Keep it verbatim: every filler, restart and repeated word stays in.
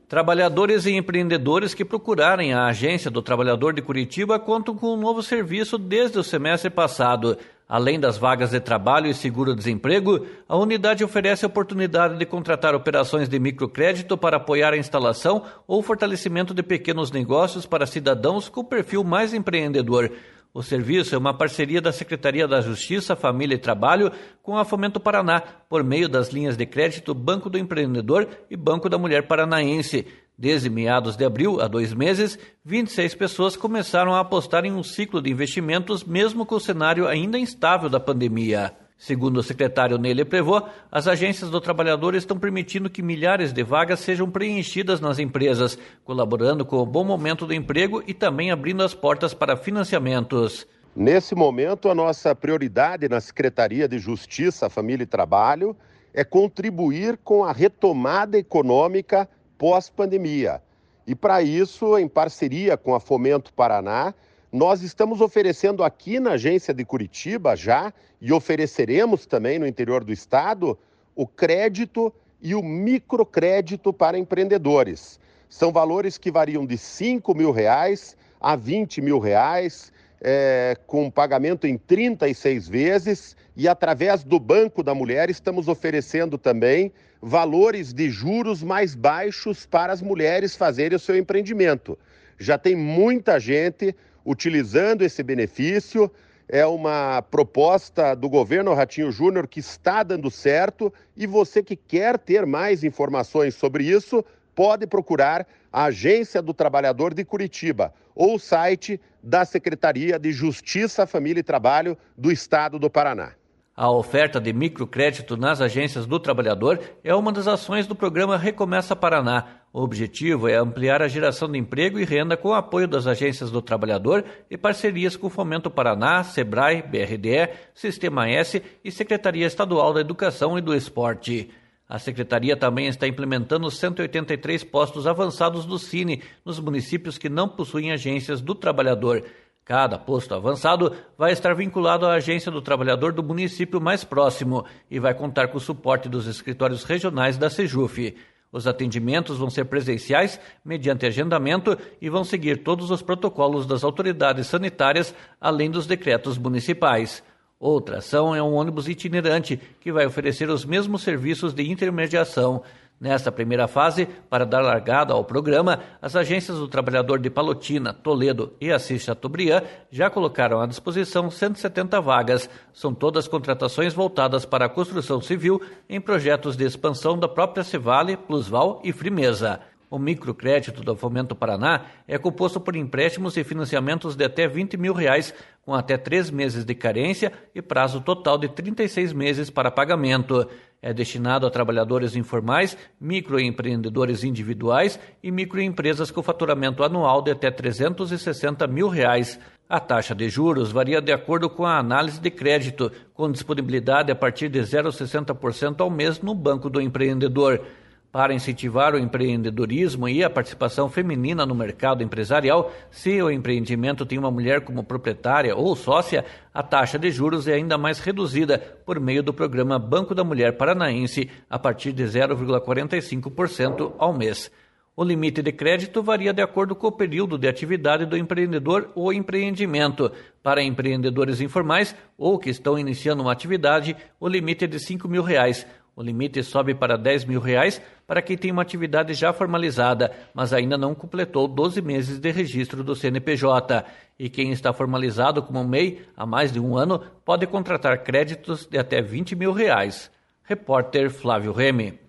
Trabalhadores e empreendedores que procurarem a Agência do Trabalhador de Curitiba contam com um novo serviço desde o semestre passado. Além das vagas de trabalho e seguro-desemprego, a unidade oferece a oportunidade de contratar operações de microcrédito para apoiar a instalação ou fortalecimento de pequenos negócios para cidadãos com perfil mais empreendedor. O serviço é uma parceria da Secretaria da Justiça, Família e Trabalho com a Fomento Paraná, por meio das linhas de crédito Banco do Empreendedor e Banco da Mulher Paranaense. Desde meados de abril, há dois meses, vinte e seis pessoas começaram a apostar em um ciclo de investimentos, mesmo com o cenário ainda instável da pandemia. Segundo o secretário Nele Prevô, as agências do trabalhador estão permitindo que milhares de vagas sejam preenchidas nas empresas, colaborando com o bom momento do emprego e também abrindo as portas para financiamentos. Nesse momento, a nossa prioridade na Secretaria de Justiça, Família e Trabalho é contribuir com a retomada econômica pós-pandemia. E para isso, em parceria com a Fomento Paraná, nós estamos oferecendo aqui na agência de Curitiba já, e ofereceremos também no interior do estado, o crédito e o microcrédito para empreendedores. São valores que variam de cinco mil reais a vinte mil reais, é, com pagamento em trinta e seis vezes, e através do Banco da Mulher estamos oferecendo também valores de juros mais baixos para as mulheres fazerem o seu empreendimento. Já tem muita gente utilizando esse benefício, é uma proposta do governo Ratinho Júnior que está dando certo, e você que quer ter mais informações sobre isso, pode procurar a Agência do Trabalhador de Curitiba ou o site da Secretaria de Justiça, Família e Trabalho do Estado do Paraná. A oferta de microcrédito nas agências do trabalhador é uma das ações do programa Recomeça Paraná. O objetivo é ampliar a geração de emprego e renda com o apoio das agências do trabalhador e parcerias com o Fomento Paraná, Sebrae, B R D E, Sistema S e Secretaria Estadual da Educação e do Esporte. A Secretaria também está implementando cento e oitenta e três postos avançados do Cine nos municípios que não possuem agências do trabalhador. Cada posto avançado vai estar vinculado à agência do trabalhador do município mais próximo e vai contar com o suporte dos escritórios regionais da Sejuf. Os atendimentos vão ser presenciais, mediante agendamento, e vão seguir todos os protocolos das autoridades sanitárias, além dos decretos municipais. Outra ação é um ônibus itinerante, que vai oferecer os mesmos serviços de intermediação. Nesta primeira fase, para dar largada ao programa, as agências do trabalhador de Palotina, Toledo e Assis Chateaubriand já colocaram à disposição cento e setenta vagas. São todas contratações voltadas para a construção civil em projetos de expansão da própria Cevale, Plusval e Frimeza. O microcrédito do Fomento Paraná é composto por empréstimos e financiamentos de até vinte mil reais, com até três meses de carência e prazo total de trinta e seis meses para pagamento. É destinado a trabalhadores informais, microempreendedores individuais e microempresas com faturamento anual de até trezentos e sessenta mil reais. A taxa de juros varia de acordo com a análise de crédito, com disponibilidade a partir de zero vírgula sessenta por cento ao mês no Banco do Empreendedor. Para incentivar o empreendedorismo e a participação feminina no mercado empresarial, se o empreendimento tem uma mulher como proprietária ou sócia, a taxa de juros é ainda mais reduzida por meio do programa Banco da Mulher Paranaense, a partir de zero vírgula quarenta e cinco por cento ao mês. O limite de crédito varia de acordo com o período de atividade do empreendedor ou empreendimento. Para empreendedores informais ou que estão iniciando uma atividade, o limite é de cinco mil reais. O limite sobe para dez mil reais para quem tem uma atividade já formalizada, mas ainda não completou doze meses de registro do C N P J. E quem está formalizado como M E I há mais de um ano pode contratar créditos de até vinte mil reais. Repórter Flávio Remy.